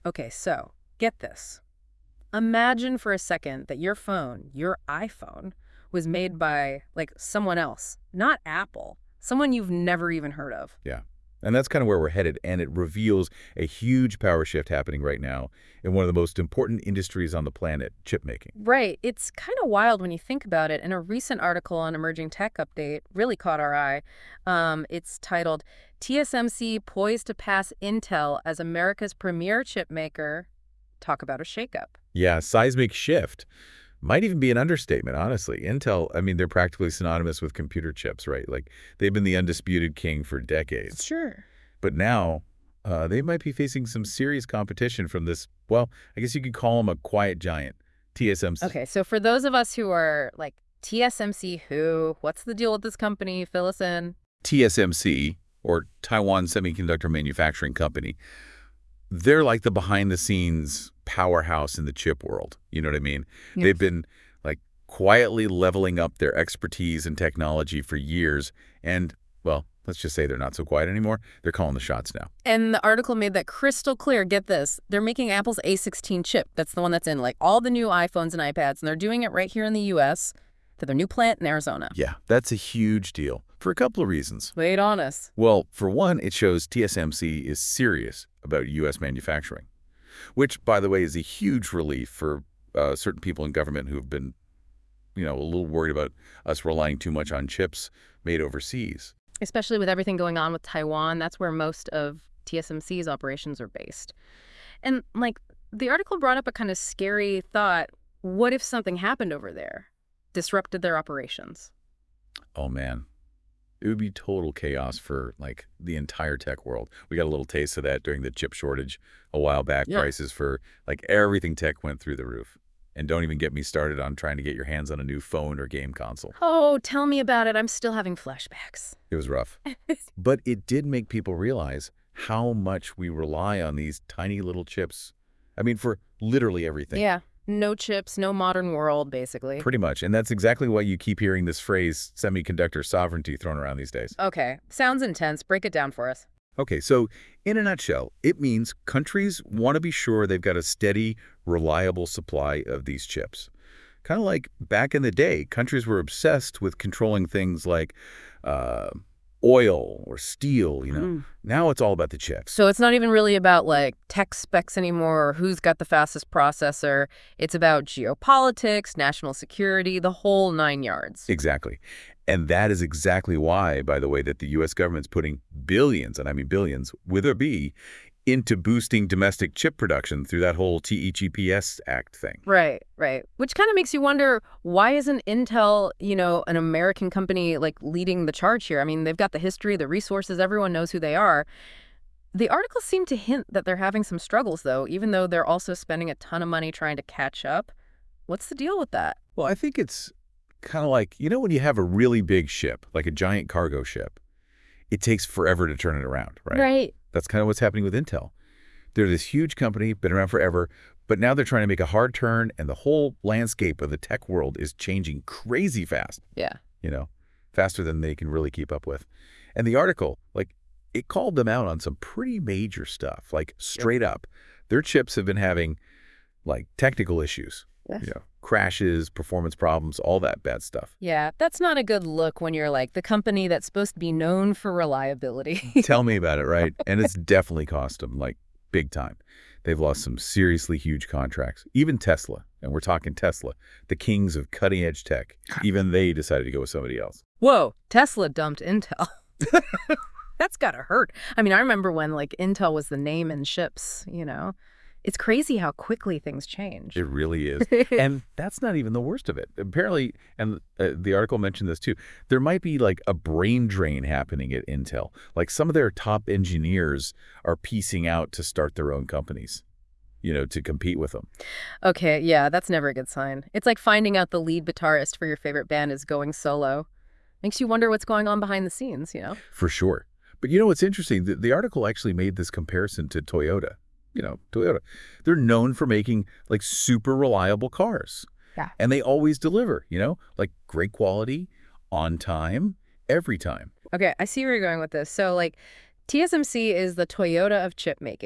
Okay, so get this. Imagine for a second that your phone, your iPhone, was made by, like, someone else, not Apple, someone you've never even heard of. Yeah. And that's kind of where we're headed, and it reveals a huge power shift happening right now in one of the most important industries on the planet, chip making. Right. It's kind of wild when you think about it. And a recent article on Emerging Tech Update really caught our eye. It's titled, TSMC Poised to Pass Intel as America's Premier Chip Maker. Talk about a shakeup. Yeah, seismic shift. Might even be an understatement, honestly. Intel, I mean, they're practically synonymous with computer chips, right? Like, they've been the undisputed king for decades. Sure. But now, they might be facing some serious competition from this, well, I guess you could call them a quiet giant, TSMC. Okay, so for those of us who are like, TSMC who? What's the deal with this company? Fill us in. TSMC, or Taiwan Semiconductor Manufacturing Company, they're like the behind-the-scenes powerhouse in the chip world. You know what I mean? Yes. They've been, like, quietly leveling up their expertise and technology for years. And, well, let's just say they're not so quiet anymore. They're calling the shots now. And the article made that crystal clear. Get this. They're making Apple's A16 chip. That's the one that's in like all the new iPhones and iPads. And they're doing it right here in the U.S. to their new plant in Arizona. Yeah, that's a huge deal for a couple of reasons. Wait on us. Well, for one, it shows TSMC is serious about U.S. manufacturing, which, by the way, is a huge relief for certain people in government who've been, a little worried about us relying too much on chips made overseas. Especially with everything going on with Taiwan. That's where most of TSMC's operations are based. And, like, the article brought up a kind of scary thought. What if something happened over there? Disrupted their operations? Oh, man. It would be total chaos for, like, the entire tech world. We got a little taste of that during the chip shortage a while back. Yeah. Prices for, like, everything tech went through the roof. And don't even get me started on trying to get your hands on a new phone or game console. Oh, tell me about it. I'm still having flashbacks. It was rough. But it did make people realize how much we rely on these tiny little chips. I mean, for literally everything. Yeah. No chips, no modern world, basically. Pretty much. And that's exactly why you keep hearing this phrase, semiconductor sovereignty, thrown around these days. Okay. Sounds intense. Break it down for us. Okay, so in a nutshell, it means countries want to be sure they've got a steady, reliable supply of these chips. Kind of like back in the day, countries were obsessed with controlling things like oil or steel, Now it's all about the chips. So it's not even really about, like, tech specs anymore or who's got the fastest processor. It's about geopolitics, national security, the whole 9 yards. Exactly. And that is exactly why, by the way, that the U.S. government's putting billions, and I mean billions, with a B, into boosting domestic chip production through that whole TEGPS Act thing. Right, right. Which kind of makes you wonder, why isn't Intel, an American company, like, leading the charge here? I mean, they've got the history, the resources, everyone knows who they are. The article seemed to hint that they're having some struggles, though, even though they're also spending a ton of money trying to catch up. What's the deal with that? Well, I think it's kind of like, when you have a really big ship, like a giant cargo ship, it takes forever to turn it around, right? Right. That's kind of what's happening with Intel. They're this huge company, been around forever, but now they're trying to make a hard turn, and the whole landscape of the tech world is changing crazy fast. Yeah. Faster than they can really keep up with. And the article, like, it called them out on some pretty major stuff, like straight up. Their chips have been having, like, technical issues, Yes. crashes, performance problems, all that bad stuff. Yeah, that's not a good look when you're, like, the company that's supposed to be known for reliability. Tell me about it, right? And it's definitely cost them, like, big time. They've lost some seriously huge contracts. Even Tesla, and we're talking Tesla, the kings of cutting-edge tech, even they decided to go with somebody else. Whoa, Tesla dumped Intel. That's gotta hurt. I mean, I remember when, like, Intel was the name in chips, It's crazy how quickly things change. It really is. And that's not even the worst of it. Apparently, and the article mentioned this too, there might be like a brain drain happening at Intel. Like some of their top engineers are piecing out to start their own companies, to compete with them. Okay, yeah, that's never a good sign. It's like finding out the lead guitarist for your favorite band is going solo. Makes you wonder what's going on behind the scenes, For sure. But what's interesting? The article actually made this comparison to Toyota. Toyota. They're known for making, like, super reliable cars. Yeah. And they always deliver, like great quality, on time, every time. Okay, I see where you're going with this. So, like, TSMC is the Toyota of chip making.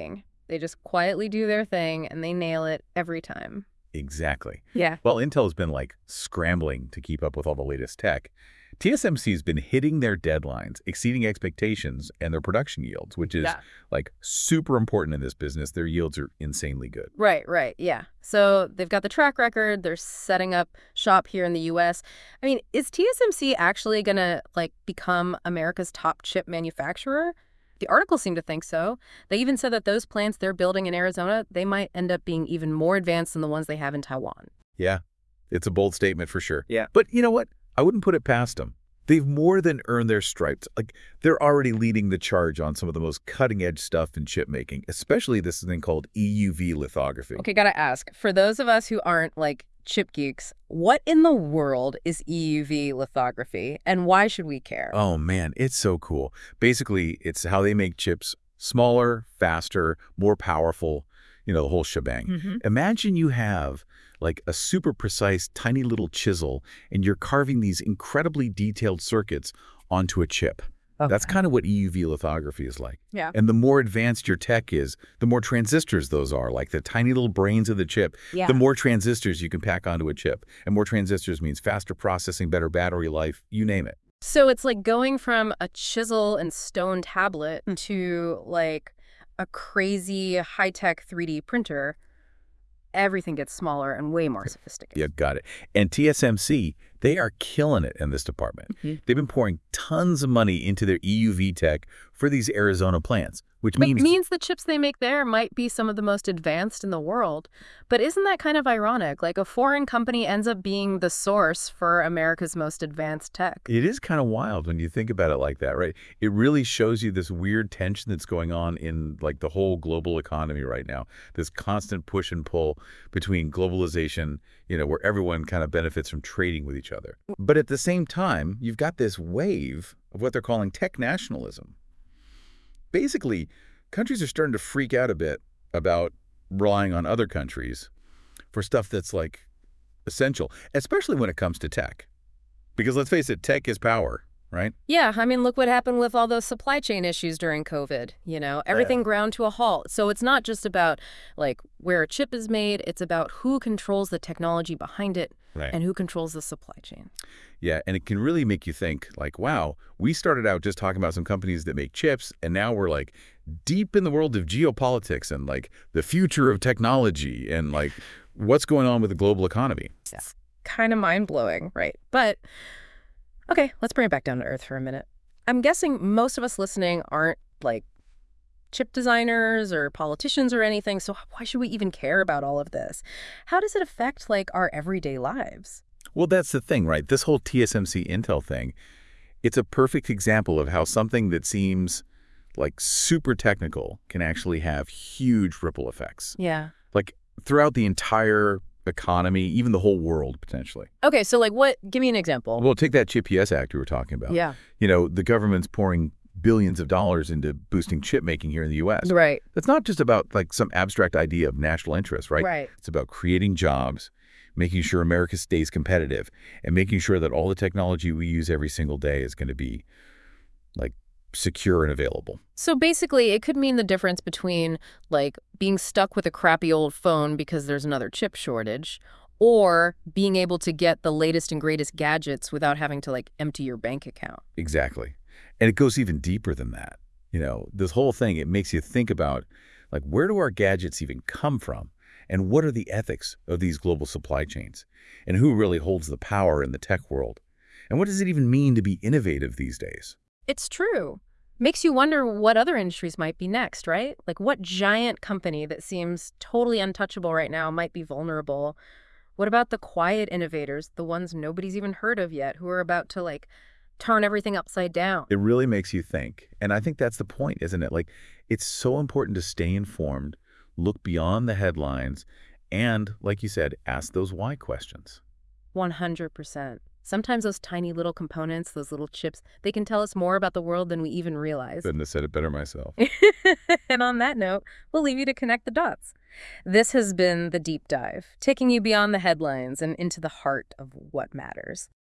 They just quietly do their thing, and they nail it every time. Exactly. Yeah. Well, Intel has been like scrambling to keep up with all the latest tech. TSMC has been hitting their deadlines, exceeding expectations, and their production yields, which is Yeah. like super important in this business. Their yields are insanely good. Right, yeah. So they've got the track record. They're setting up shop here in the U.S. I mean, is TSMC actually going to, like, become America's top chip manufacturer? The article seemed to think so. They even said that those plants they're building in Arizona, they might end up being even more advanced than the ones they have in Taiwan. Yeah, it's a bold statement for sure. Yeah. But you know what? I wouldn't put it past them. They've more than earned their stripes. Like, they're already leading the charge on some of the most cutting-edge stuff in chip making, especially this thing called EUV lithography. Okay, gotta ask, for those of us who aren't, like, chip geeks, what in the world is EUV lithography, and why should we care? Oh, man, it's so cool. Basically, it's how they make chips smaller, faster, more powerful, the whole shebang. Mhm. Imagine you have like a super precise, tiny little chisel, and you're carving these incredibly detailed circuits onto a chip. That's kind of what EUV lithography is like. Yeah. And the more advanced your tech is, the more transistors those are, like the tiny little brains of the chip. Yeah. The more transistors you can pack onto a chip. And more transistors means faster processing, better battery life, you name it. So it's like going from a chisel and stone tablet to, like, a crazy high-tech 3D printer. Everything gets smaller and way more sophisticated. Yeah, got it. And TSMC, they are killing it in this department. Mhm. They've been pouring tons of money into their EUV tech for these Arizona plants, which It means the chips they make there might be some of the most advanced in the world. But isn't that kind of ironic? Like, a foreign company ends up being the source for America's most advanced tech. it is kind of wild when you think about it like that, right? It really shows you this weird tension that's going on in like the whole global economy right now. This constant push and pull between globalization, where everyone kind of benefits from trading with each other. But at the same time, you've got this wave of what they're calling tech nationalism. Basically, countries are starting to freak out a bit about relying on other countries for stuff that's like essential, especially when it comes to tech. Because let's face it, tech is power, right? Yeah, I mean, look what happened with all those supply chain issues during COVID. Everything ground to a halt. So it's not just about, like, where a chip is made. It's about who controls the technology behind it Right. and who controls the supply chain. Yeah, and it can really make you think, like, wow, we started out just talking about some companies that make chips, and now we're, like, deep in the world of geopolitics and, like, the future of technology and, like, what's going on with the global economy. It's kind of mind-blowing, right? But, okay, let's bring it back down to earth for a minute. I'm guessing most of us listening aren't, like, chip designers or politicians or anything, so why should we even care about all of this? How does it affect, like, our everyday lives? Well, that's the thing, right? This whole TSMC Intel thing, it's a perfect example of how something that seems like super technical can actually have huge ripple effects. Yeah. Like throughout the entire economy, even the whole world, potentially. Okay, so, like, give me an example. Well, take that CHIPS Act we were talking about. Yeah. The government's pouring billions of dollars into boosting chip making here in the U.S. Right. That's not just about like some abstract idea of national interest, right? Right. It's about creating jobs, making sure America stays competitive, and making sure that all the technology we use every single day is going to be like secure and available. So basically, it could mean the difference between, like, being stuck with a crappy old phone because there's another chip shortage, or being able to get the latest and greatest gadgets without having to, like, empty your bank account. Exactly. And it goes even deeper than that. This whole thing, it makes you think about, like, where do our gadgets even come from? And what are the ethics of these global supply chains? And who really holds the power in the tech world? And what does it even mean to be innovative these days? It's true. Makes you wonder what other industries might be next, right? Like, what giant company that seems totally untouchable right now might be vulnerable? What about the quiet innovators, the ones nobody's even heard of yet, who are about to, like, turn everything upside down? It really makes you think. And I think that's the point, isn't it? Like, it's so important to stay informed, look beyond the headlines, and, like you said, ask those why questions. 100%. Sometimes those tiny little components, those little chips, they can tell us more about the world than we even realize. Couldn't have said it better myself. And on that note, we'll leave you to connect the dots. This has been The Deep Dive, taking you beyond the headlines and into the heart of what matters.